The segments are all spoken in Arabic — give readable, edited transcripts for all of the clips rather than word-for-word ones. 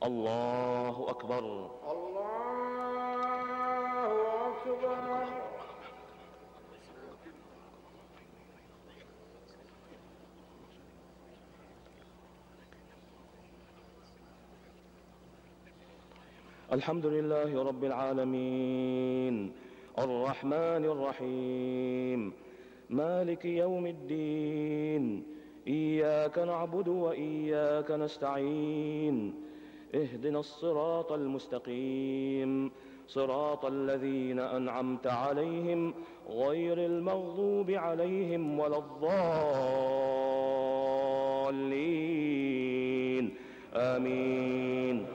الله أكبر. الله أكبر. الحمد لله رب العالمين الرحمن الرحيم مالك يوم الدين، إياك نعبد وإياك نستعين، اهدنا الصراط المستقيم، صراط الذين أنعمت عليهم غير المغضوب عليهم ولا الضالين، آمين.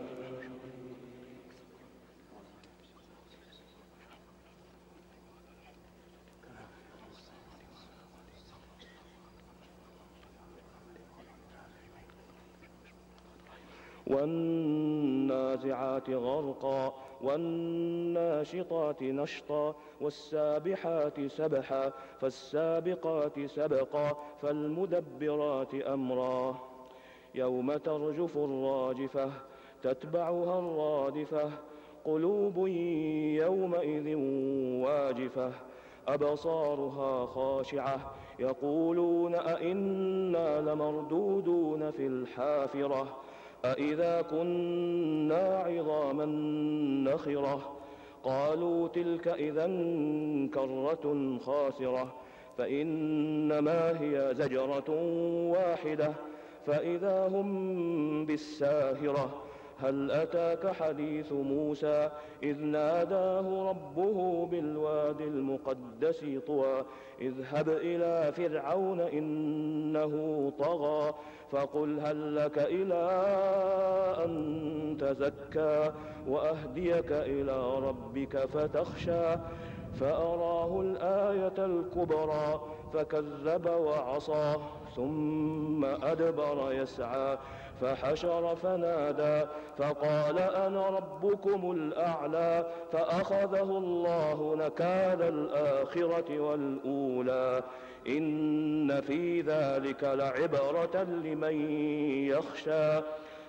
والنازعات غرقا والناشطات نشطا والسابحات سبحا فالسابقات سبقا فالمدبرات أمرا. يوم ترجف الراجفة تتبعها الرادفة قلوب يومئذ واجفة أبصارها خاشعة يقولون أئنا لمردودون في الحافرة أئذا كنا عظاما نخرة قالوا تلك إذا كرة خاسرة فإنما هي زجرة واحدة فإذا هم بالساهرة. هل أتاك حديث موسى إذ ناداه ربه بالوادي المقدس طوى اذهب إلى فرعون إنه طغى فقل هل لك إلى أن تزكى وأهديك إلى ربك فتخشى فأراه الآية الكبرى فكذب وعصى ثم أدبر يسعى فحشر فنادى فقال أنا ربكم الأعلى فأخذه الله نكال الآخرة والأولى إن في ذلك لعبرة لمن يخشى.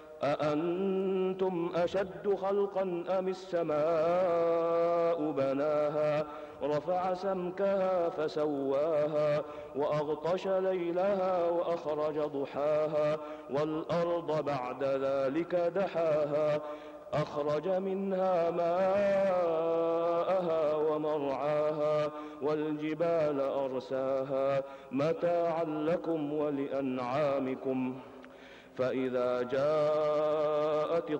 أأنتم أشد خلقا أم السماء بناها رفع سمكها فسواها وأغطش ليلها وأخرج ضحاها والأرض بعد ذلك دحاها أخرج منها ماءها ومرعاها والجبال أرساها متاعا لكم ولأنعامكم. فإذا جاءت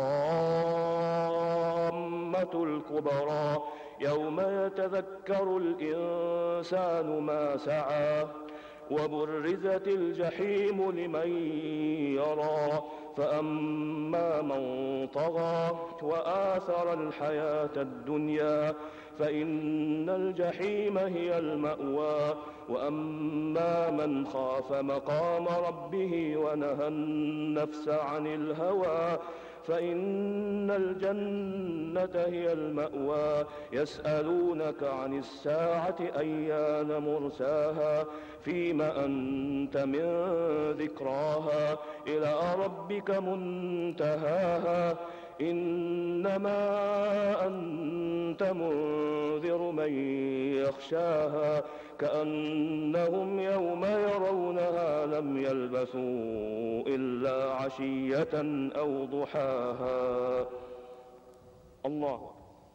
الطامة الكبرى يوم يتذكر الإنسان ما سعى وبرزت الجحيم لمن يرى فأما من طغى وآثر الحياة الدنيا فإن الجحيم هي المأوى وأما من خاف مقام ربه ونهى النفس عن الهوى فإن الجنة هي المأوى. يسألونك عن الساعة أيان مرساها فيم أنت من ذكراها إلى ربك منتهاها إنما أنت منذر من يخشاها كأنهم يوم يرونها لم يلبثوا إلا عشية أو ضحاها. الله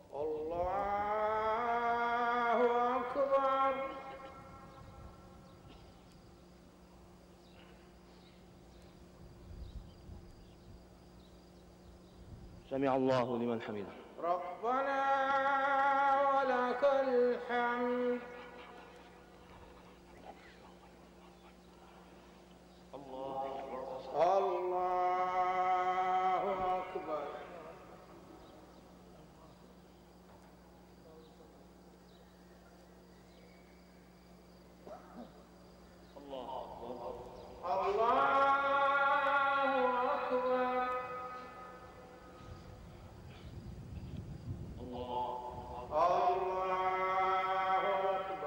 أكبر. سمع الله لمن حمده. ربنا ولك الحمد. الله أكبر. الله أكبر. الله أكبر.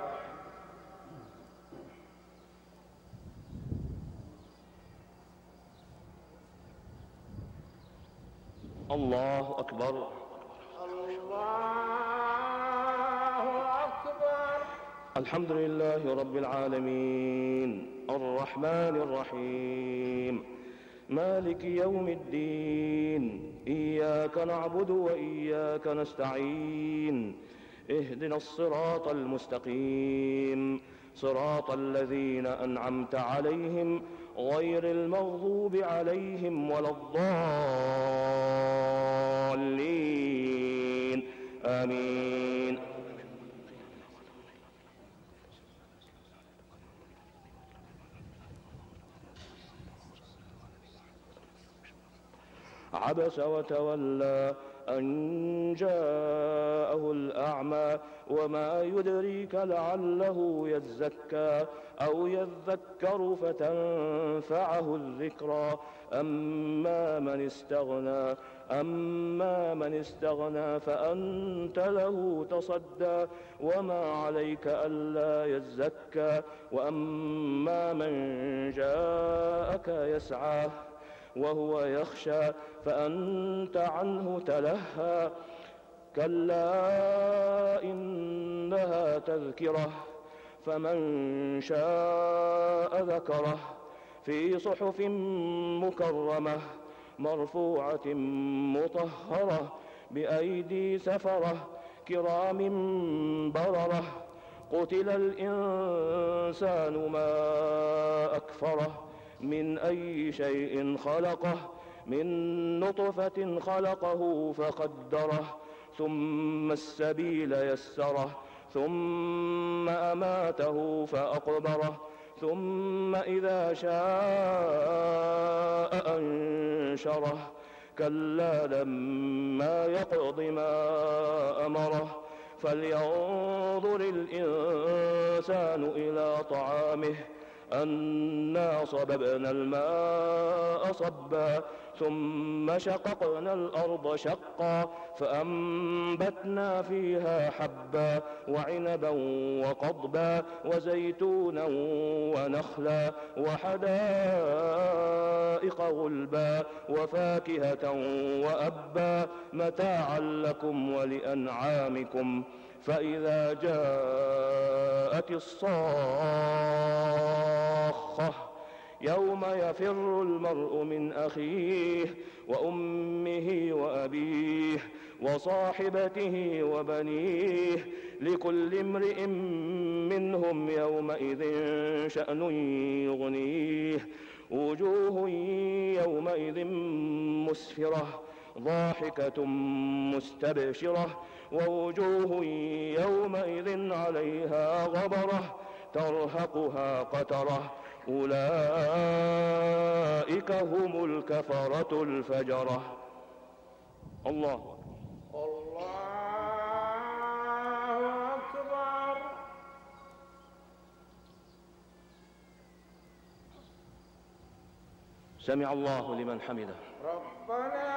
الله أكبر. الله أكبر. الحمد لله رب العالمين الرحمن الرحيم مالك يوم الدين إياك نعبد وإياك نستعين اهدنا الصراط المستقيم صراط الذين أنعمت عليهم غير المغضوب عليهم ولا الضالين آمين. عبس وتولى أن جاءه الأعمى وما يدريك لعله يزكى أو يذكر فتنفعه الذكرى أما من استغنى فأنت له تصدى وما عليك ألا يزكى وأما من جاءك يسعى وهو يخشى فأنت عنه تلهى كلا إنها تذكرة فمن شاء ذكره في صحف مكرمة مرفوعة مطهرة بأيدي سفرة كرام بررة قتل الإنسان ما أكفره من أي شيء خلقه من نطفة خلقه فقدره ثم السبيل يسره ثم أماته فأقبره ثم إذا شاء أنشره كلا لما يقض ما أمره فلينظر الإنسان إلى طعامه أنا صببنا الماء صبا ثم شققنا الأرض شقا فأنبتنا فيها حبا وعنبا وقضبا وزيتونا ونخلا وحدائق غلبا وفاكهة وأبا متاعا لكم ولأنعامكم فإذا جاءت الصاخة يوم يفر المرء من أخيه وأمه وأبيه وصاحبته وبنيه لكل امرئ منهم يومئذ شأن يغنيه وجوه يومئذ مسفرة ضاحكة مستبشرة ووجوه يومئذ عليها غبرة ترهقها قترة أولئك هم الكفرة الفجرة. الله أكبر. سمع الله لمن حمده. ربنا